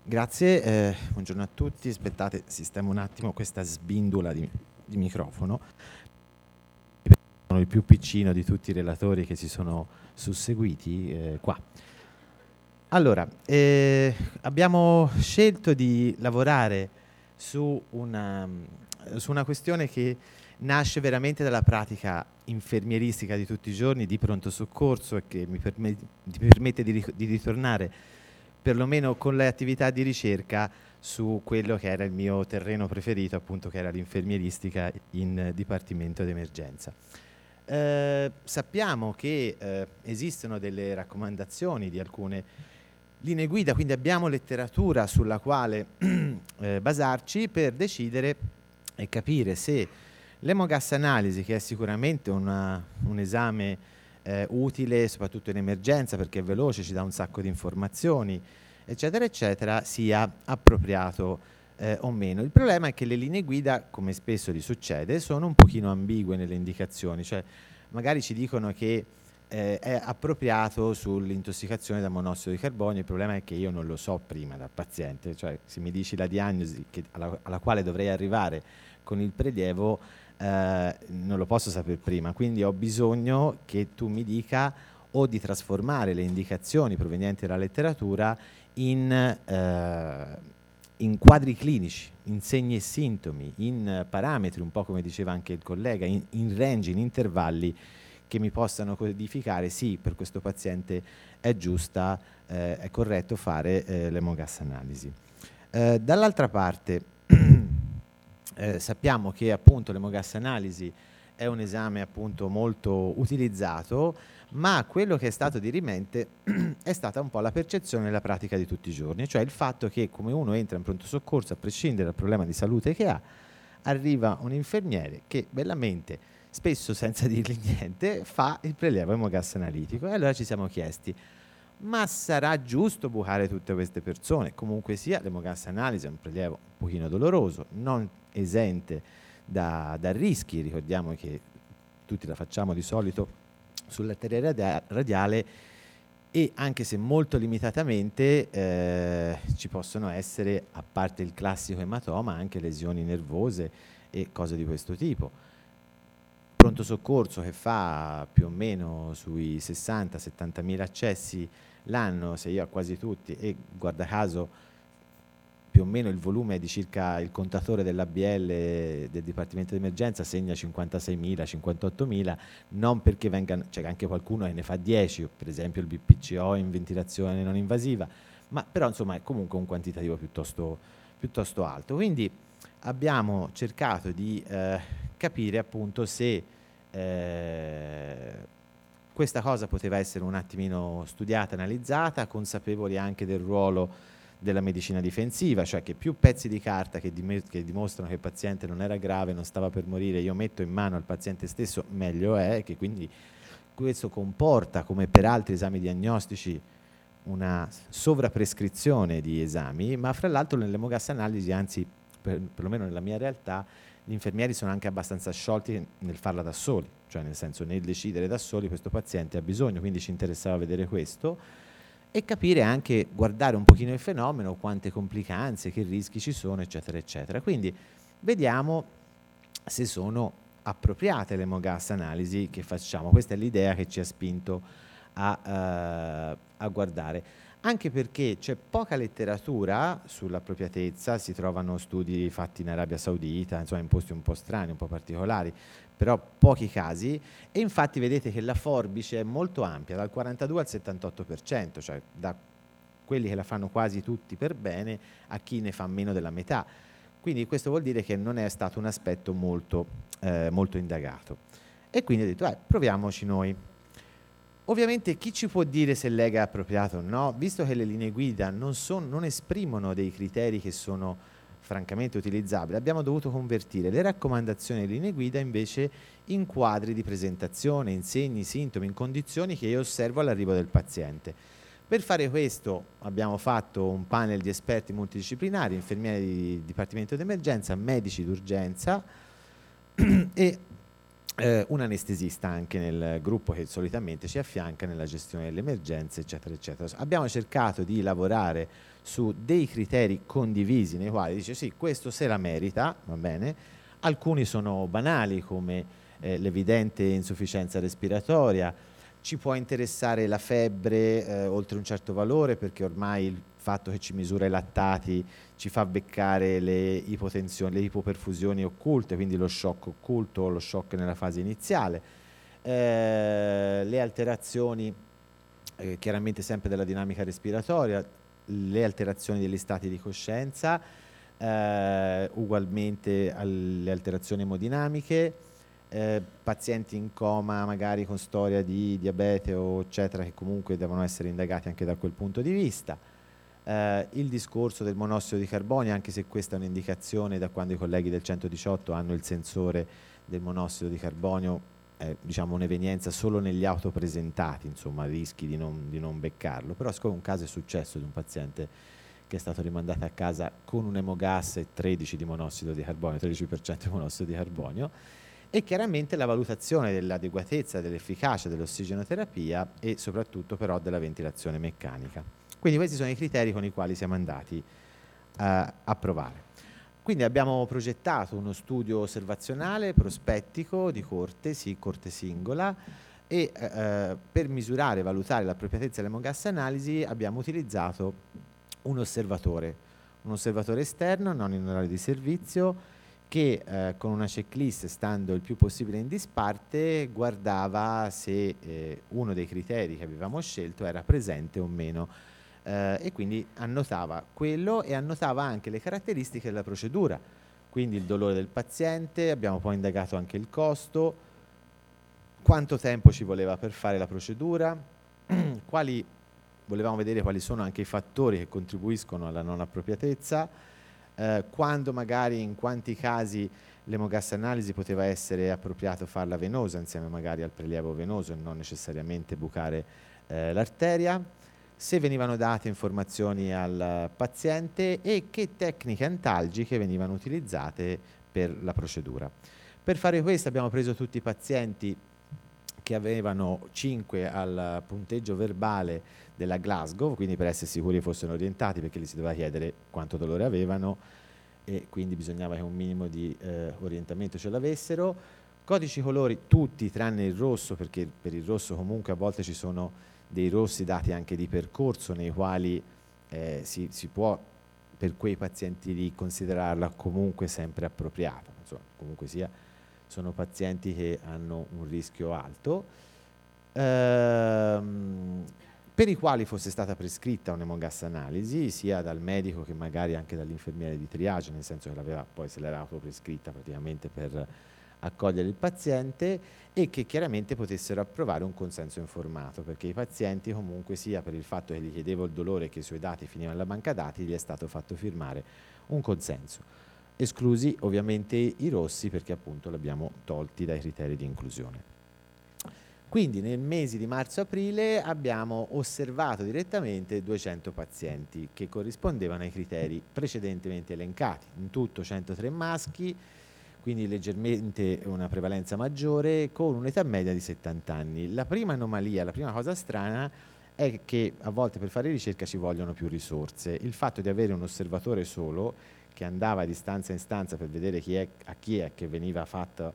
Grazie, buongiorno a tutti. Aspettate, sistemo un attimo questa sbindula di microfono. Sono il più piccino di tutti i relatori che si sono susseguiti qua. Allora, abbiamo scelto di lavorare su una questione che nasce veramente dalla pratica infermieristica di tutti i giorni di pronto soccorso e che mi permette di ritornare perlomeno con le attività di ricerca su quello che era il mio terreno preferito, appunto, che era l'infermieristica in dipartimento d'emergenza. Sappiamo che esistono delle raccomandazioni di alcune linee guida, quindi abbiamo letteratura sulla quale basarci per decidere e capire se l'hemogas analisi, che è sicuramente un esame utile soprattutto in emergenza perché è veloce, ci dà un sacco di informazioni, eccetera eccetera, sia appropriato o meno. Il problema è che le linee guida, come spesso gli succede, sono un pochino ambigue nelle indicazioni, cioè magari ci dicono che è appropriato sull'intossicazione da monossido di carbonio. Il problema è che io non lo so prima dal paziente, cioè se mi dici la diagnosi alla quale dovrei arrivare con il prelievo, non lo posso sapere prima, quindi ho bisogno che tu mi dica o di trasformare le indicazioni provenienti dalla letteratura in quadri clinici, in segni e sintomi, in parametri, un po' come diceva anche il collega, in range, in intervalli che mi possano codificare sì, per questo paziente è giusta, è corretto fare l'hemogas analisi. Dall'altra parte sappiamo che appunto l'hemogas analisi è un esame appunto molto utilizzato, ma quello che è stato dirimente è stata un po' la percezione e la pratica di tutti i giorni, cioè il fatto che come uno entra in pronto soccorso, a prescindere dal problema di salute che ha, arriva un infermiere che bellamente, spesso senza dirgli niente, fa il prelievo hemogas analitico. E allora ci siamo chiesti, ma sarà giusto bucare tutte queste persone? Comunque sia, l'hemogas analisi è un prelievo un pochino doloroso, non esente da rischi. Ricordiamo che tutti la facciamo di solito sull'arteria radiale e anche se molto limitatamente ci possono essere, a parte il classico ematoma, anche lesioni nervose e cose di questo tipo. Pronto soccorso che fa più o meno sui 60-70 mila accessi l'anno, se io a quasi tutti, e guarda caso più o meno il volume è di circa, il contatore dell'ABL del Dipartimento di Emergenza segna 56.000, 58.000, non perché vengano, c'è anche qualcuno che ne fa 10, per esempio il BPCO in ventilazione non invasiva, ma però insomma è comunque un quantitativo piuttosto alto. Quindi abbiamo cercato di capire appunto se questa cosa poteva essere un attimino studiata, analizzata, consapevoli anche del ruolo della medicina difensiva, cioè che più pezzi di carta che dimostrano che il paziente non era grave, non stava per morire, io metto in mano al paziente stesso, meglio è, che quindi questo comporta, come per altri esami diagnostici, una sovraprescrizione di esami, ma fra l'altro nell'hemogas analisi, anzi perlomeno nella mia realtà, gli infermieri sono anche abbastanza sciolti nel farla da soli, cioè nel senso nel decidere da soli questo paziente ha bisogno, quindi ci interessava vedere questo e capire anche, guardare un pochino il fenomeno, quante complicanze, che rischi ci sono, eccetera, eccetera. Quindi vediamo se sono appropriate le hemogas analisi che facciamo. Questa è l'idea che ci ha spinto a guardare, anche perché c'è poca letteratura sull'appropriatezza, si trovano studi fatti in Arabia Saudita, insomma in posti un po' strani, un po' particolari, però pochi casi, e infatti vedete che la forbice è molto ampia, dal 42 al 78%, cioè da quelli che la fanno quasi tutti per bene a chi ne fa meno della metà. Quindi questo vuol dire che non è stato un aspetto molto indagato. E quindi ho detto, proviamoci noi. Ovviamente chi ci può dire se l'EGA è appropriato o no, visto che le linee guida non esprimono dei criteri che sono francamente utilizzabili, abbiamo dovuto convertire le raccomandazioni delle linee guida invece in quadri di presentazione, in segni, sintomi, in condizioni che io osservo all'arrivo del paziente. Per fare questo abbiamo fatto un panel di esperti multidisciplinari, infermieri di dipartimento d'emergenza, medici d'urgenza e un anestesista anche nel gruppo che solitamente ci affianca nella gestione delle emergenze, eccetera, eccetera. Abbiamo cercato di lavorare su dei criteri condivisi nei quali dice sì, questo se la merita, va bene, alcuni sono banali come l'evidente insufficienza respiratoria, ci può interessare la febbre oltre un certo valore perché ormai il fatto che ci misura i lattati ci fa beccare le ipotensioni, le ipoperfusioni occulte, quindi lo shock occulto o lo shock nella fase iniziale, le alterazioni chiaramente sempre della dinamica respiratoria, le alterazioni degli stati di coscienza, ugualmente alle alterazioni emodinamiche, pazienti in coma magari con storia di diabete o eccetera che comunque devono essere indagati anche da quel punto di vista. Il discorso del monossido di carbonio, anche se questa è un'indicazione da quando i colleghi del 118 hanno il sensore del monossido di carbonio, diciamo un'evenienza solo negli autopresentati, insomma rischi di non beccarlo, però siccome un caso è successo di un paziente che è stato rimandato a casa con un emogas e 13 di monossido di carbonio, 13% di monossido di carbonio, e chiaramente la valutazione dell'adeguatezza, dell'efficacia dell'ossigenoterapia e soprattutto però della ventilazione meccanica. Quindi questi sono i criteri con i quali siamo andati a provare. Quindi abbiamo progettato uno studio osservazionale prospettico di corte, sì, corte singola, e per misurare e valutare l'appropriatezza dell'hemogas analisi abbiamo utilizzato un osservatore esterno, non in orario di servizio, che con una checklist, stando il più possibile in disparte, guardava se uno dei criteri che avevamo scelto era presente o meno, e quindi annotava quello e annotava anche le caratteristiche della procedura, quindi il dolore del paziente, abbiamo poi indagato anche il costo, quanto tempo ci voleva per fare la procedura, volevamo vedere quali sono anche i fattori che contribuiscono alla non appropriatezza, quando magari in quanti casi l'hemogas analisi poteva essere appropriato farla venosa insieme magari al prelievo venoso e non necessariamente bucare l'arteria, se venivano date informazioni al paziente e che tecniche antalgiche venivano utilizzate per la procedura. Per fare questo abbiamo preso tutti i pazienti che avevano 5 al punteggio verbale della Glasgow, quindi per essere sicuri fossero orientati, perché gli si doveva chiedere quanto dolore avevano e quindi bisognava che un minimo di orientamento ce l'avessero. Codici colori tutti tranne il rosso, perché per il rosso comunque a volte ci sono dei rossi dati anche di percorso nei quali si può per quei pazienti lì considerarla comunque sempre appropriata, insomma, comunque sia sono pazienti che hanno un rischio alto, per i quali fosse stata prescritta un'hemogas analisi sia dal medico che magari anche dall'infermiere di triage, nel senso che poi se l'era autoprescritta praticamente per accogliere il paziente, e che chiaramente potessero approvare un consenso informato, perché i pazienti comunque sia per il fatto che gli chiedevo il dolore e che i suoi dati finivano alla banca dati, gli è stato fatto firmare un consenso, esclusi ovviamente i rossi perché appunto li abbiamo tolti dai criteri di inclusione. Quindi nel mese di marzo-aprile abbiamo osservato direttamente 200 pazienti che corrispondevano ai criteri precedentemente elencati, in tutto 103 maschi, quindi leggermente una prevalenza maggiore, con un'età media di 70 anni. La prima anomalia, la prima cosa strana è che a volte per fare ricerca ci vogliono più risorse. Il fatto di avere un osservatore solo che andava di stanza in stanza per vedere a chi è che veniva fatto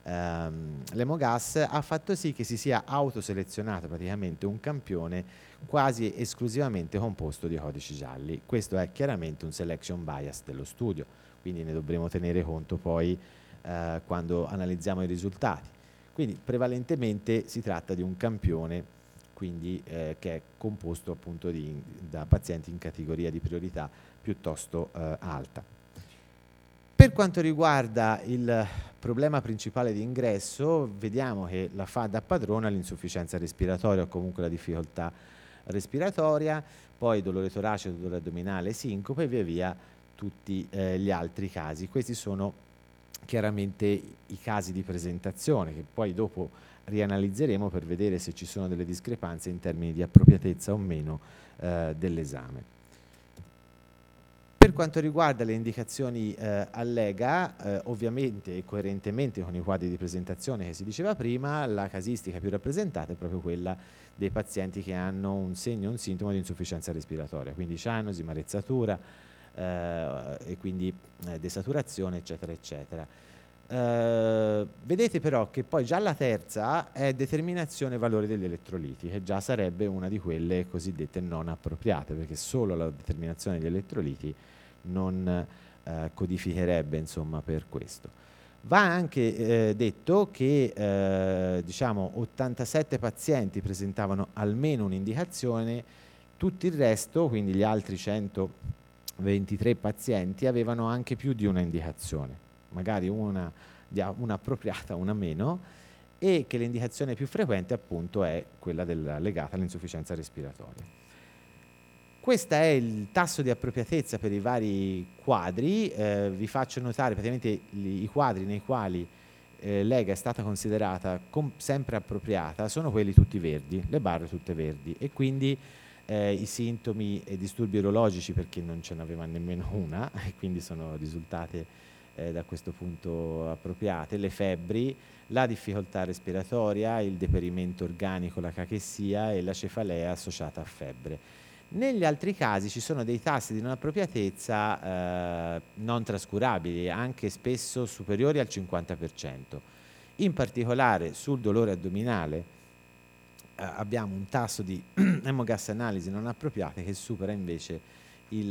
l'hemogas ha fatto sì che si sia autoselezionato praticamente un campione quasi esclusivamente composto di codici gialli. Questo è chiaramente un selection bias dello studio, quindi ne dovremo tenere conto poi quando analizziamo i risultati. Quindi prevalentemente si tratta di un campione quindi, che è composto appunto da pazienti in categoria di priorità piuttosto alta. Per quanto riguarda il problema principale di ingresso, vediamo che la fa da padrona l'insufficienza respiratoria o comunque la difficoltà respiratoria, poi dolore toracico, dolore addominale, sincope e via via tutti gli altri casi. Questi sono chiaramente i casi di presentazione che poi dopo rianalizzeremo per vedere se ci sono delle discrepanze in termini di appropriatezza o meno dell'esame. Per quanto riguarda le indicazioni allega, ovviamente e coerentemente con i quadri di presentazione che si diceva prima, la casistica più rappresentata è proprio quella dei pazienti che hanno un segno, un sintomo di insufficienza respiratoria, quindi cianosi, marezzatura e quindi desaturazione, eccetera, eccetera. Vedete però che poi già la terza è determinazione valore degli elettroliti, che già sarebbe una di quelle cosiddette non appropriate, perché solo la determinazione degli elettroliti non codificherebbe, insomma, per questo. Va anche detto che diciamo 87 pazienti presentavano almeno un'indicazione, tutto il resto, quindi gli altri 123 pazienti, avevano anche più di una indicazione, magari una appropriata, una meno, e che l'indicazione più frequente appunto è quella legata all'insufficienza respiratoria. Questo è il tasso di appropriatezza per i vari quadri. Vi faccio notare praticamente i quadri nei quali l'EGA è stata considerata sempre appropriata sono quelli tutti verdi, le barre tutte verdi, e quindi i sintomi e disturbi urologici, perché non ce n'aveva nemmeno una e quindi sono risultate da questo punto appropriate, le febbri, la difficoltà respiratoria, il deperimento organico, la cachessia e la cefalea associata a febbre. Negli altri casi ci sono dei tassi di non appropriatezza non trascurabili, anche spesso superiori al 50%. In particolare sul dolore addominale abbiamo un tasso di emogas analisi non appropriate che supera invece il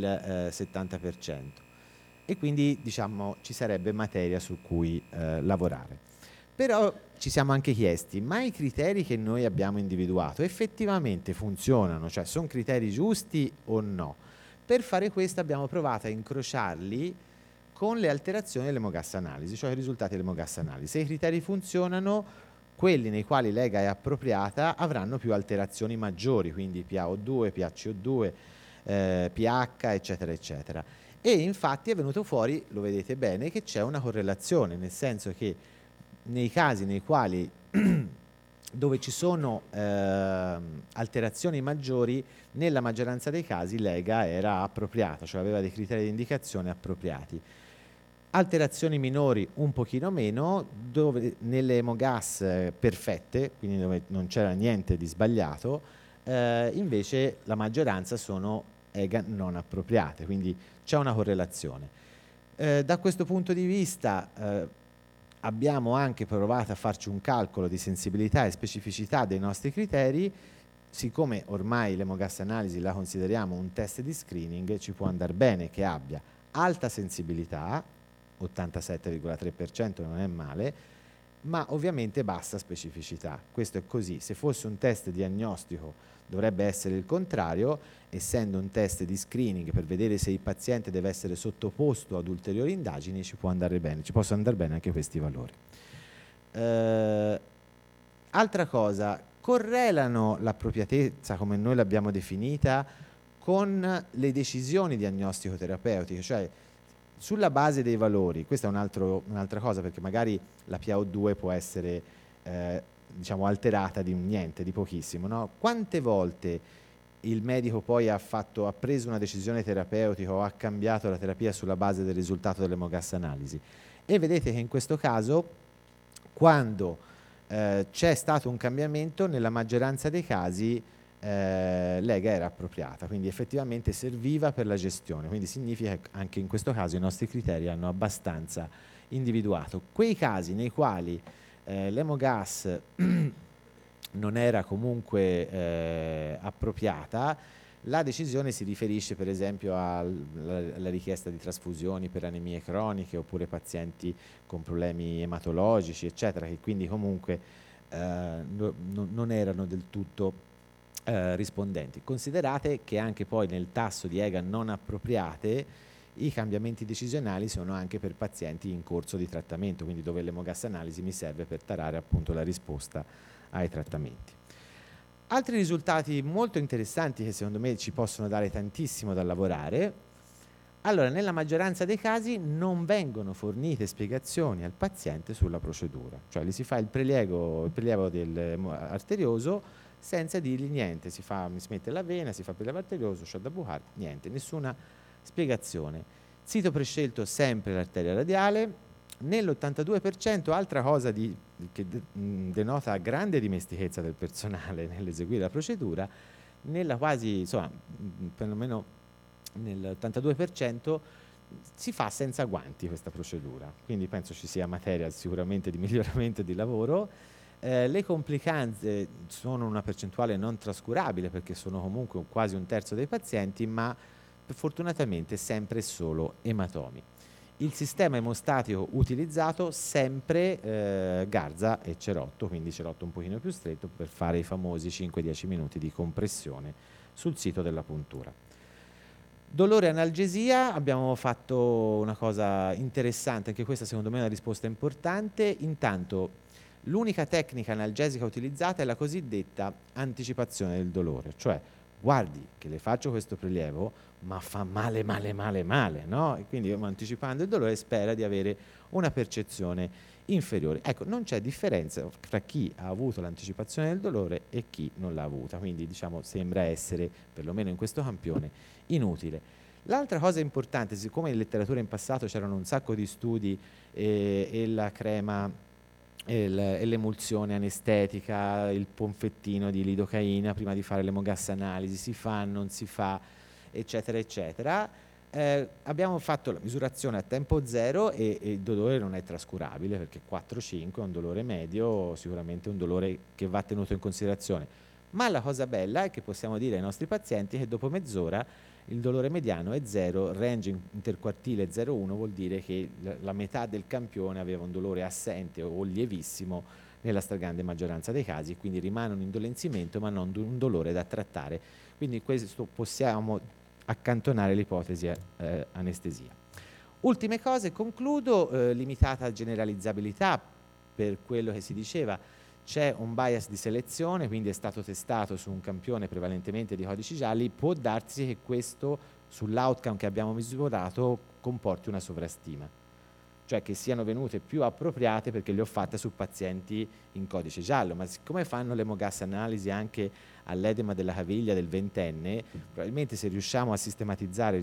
70%. E quindi diciamo ci sarebbe materia su cui lavorare. Però ci siamo anche chiesti, ma i criteri che noi abbiamo individuato effettivamente funzionano? Cioè sono criteri giusti o no? Per fare questo abbiamo provato a incrociarli con le alterazioni dell'emogas analisi, cioè i risultati dell'emogas analisi. Se i criteri funzionano, quelli nei quali l'EGA è appropriata avranno più alterazioni maggiori, quindi PaO2, PaCO2, pH, eccetera, eccetera. E infatti è venuto fuori, lo vedete bene, che c'è una correlazione, nel senso che nei casi nei quali dove ci sono alterazioni maggiori, nella maggioranza dei casi l'EGA era appropriata, cioè aveva dei criteri di indicazione appropriati. Alterazioni minori un pochino meno, dove nelle emogas perfette, quindi dove non c'era niente di sbagliato, invece la maggioranza sono EGA non appropriate, quindi c'è una correlazione. Da questo punto di vista abbiamo anche provato a farci un calcolo di sensibilità e specificità dei nostri criteri. Siccome ormai l'emogas analisi la consideriamo un test di screening, ci può andare bene che abbia alta sensibilità, 87,3% non è male, ma ovviamente bassa specificità. Questo è così. Se fosse un test diagnostico dovrebbe essere il contrario, essendo un test di screening per vedere se il paziente deve essere sottoposto ad ulteriori indagini, ci può andare bene, ci possono andare bene anche questi valori. Altra cosa, correlano l'appropriatezza come noi l'abbiamo definita con le decisioni diagnostico-terapeutiche, cioè sulla base dei valori. Questa è un'altra cosa, perché magari la PaO2 può essere diciamo alterata di un niente, di pochissimo, no? Quante volte il medico poi ha preso una decisione terapeutica o ha cambiato la terapia sulla base del risultato dell'emogas analisi? E vedete che in questo caso, quando c'è stato un cambiamento, nella maggioranza dei casi l'EGA era appropriata, quindi effettivamente serviva per la gestione, quindi significa che anche in questo caso i nostri criteri hanno abbastanza individuato quei casi nei quali l'emogas non era comunque appropriata. La decisione si riferisce per esempio alla richiesta di trasfusioni per anemie croniche oppure pazienti con problemi ematologici, eccetera, che quindi comunque non erano del tutto rispondenti. Considerate che anche poi nel tasso di EGA non appropriate i cambiamenti decisionali sono anche per pazienti in corso di trattamento, quindi dove l'emogas analisi mi serve per tarare appunto la risposta ai trattamenti. Altri risultati molto interessanti che secondo me ci possono dare tantissimo da lavorare. Allora, nella maggioranza dei casi non vengono fornite spiegazioni al paziente sulla procedura, cioè gli si fa il prelievo arterioso senza dirgli niente, si mette la vena, si fa il prelievo arterioso, c'è da bucare, niente, nessuna Spiegazione: sito prescelto sempre l'arteria radiale. Nell'82%, altra cosa che denota grande dimestichezza del personale nell'eseguire la procedura, nella quasi, insomma, perlomeno nell'82% si fa senza guanti questa procedura, quindi penso ci sia materia sicuramente di miglioramento di lavoro. Le complicanze sono una percentuale non trascurabile perché sono comunque quasi un terzo dei pazienti, ma fortunatamente sempre e solo ematomi. Il sistema emostatico utilizzato sempre garza e cerotto, quindi cerotto un pochino più stretto per fare i famosi 5-10 minuti di compressione sul sito della puntura. Dolore e analgesia, abbiamo fatto una cosa interessante, anche questa secondo me è una risposta importante. Intanto l'unica tecnica analgesica utilizzata è la cosiddetta anticipazione del dolore, cioè guardi che le faccio questo prelievo ma fa male, no? E quindi anticipando il dolore spera di avere una percezione inferiore. Ecco, non c'è differenza tra chi ha avuto l'anticipazione del dolore e chi non l'ha avuta, quindi diciamo sembra essere, perlomeno in questo campione, inutile. L'altra cosa importante, siccome in letteratura in passato c'erano un sacco di studi e la crema e l'emulsione anestetica, il ponfettino di lidocaina prima di fare l'emogassanalisi, si fa, non si fa, eccetera, eccetera, abbiamo fatto la misurazione a tempo zero e il dolore non è trascurabile perché 4-5 è un dolore medio, sicuramente un dolore che va tenuto in considerazione. Ma la cosa bella è che possiamo dire ai nostri pazienti che dopo mezz'ora il dolore mediano è 0, range interquartile 0,1 vuol dire che la metà del campione aveva un dolore assente o lievissimo nella stragrande maggioranza dei casi, quindi rimane un indolenzimento ma non un dolore da trattare. Quindi questo possiamo accantonare l'ipotesi anestesia. Ultime cose, concludo, limitata generalizzabilità per quello che si diceva. C'è un bias di selezione, quindi è stato testato su un campione prevalentemente di codici gialli, può darsi che questo sull'outcome che abbiamo misurato comporti una sovrastima, cioè che siano venute più appropriate perché le ho fatte su pazienti in codice giallo, ma siccome fanno l'emogassanalisi anche all'edema della caviglia del ventenne, probabilmente se riuscivamo a sistematizzare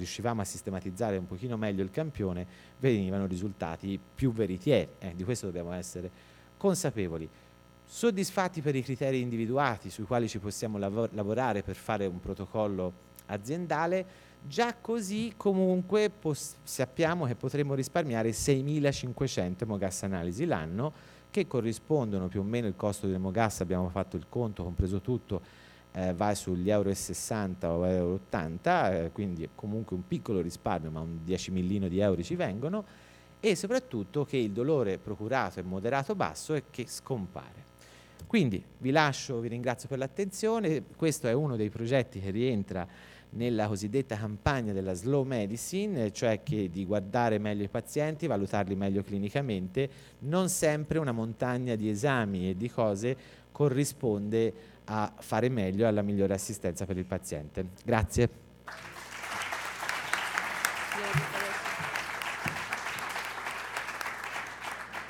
un pochino meglio il campione, venivano risultati più veritieri, di questo dobbiamo essere consapevoli. Soddisfatti per i criteri individuati sui quali ci possiamo lavorare per fare un protocollo aziendale, già così comunque sappiamo che potremo risparmiare 6.500 emogassanalisi l'anno, che corrispondono più o meno, il costo dell'emogas, abbiamo fatto il conto, compreso tutto, va sugli €60 o €80, quindi comunque un piccolo risparmio, ma un 10.000 di euro ci vengono, e soprattutto che il dolore procurato è moderato basso e che scompare. Quindi vi lascio, vi ringrazio per l'attenzione. Questo è uno dei progetti che rientra nella cosiddetta campagna della slow medicine, cioè che di guardare meglio i pazienti, valutarli meglio clinicamente. Non sempre una montagna di esami e di cose corrisponde a fare meglio, alla migliore assistenza per il paziente. Grazie.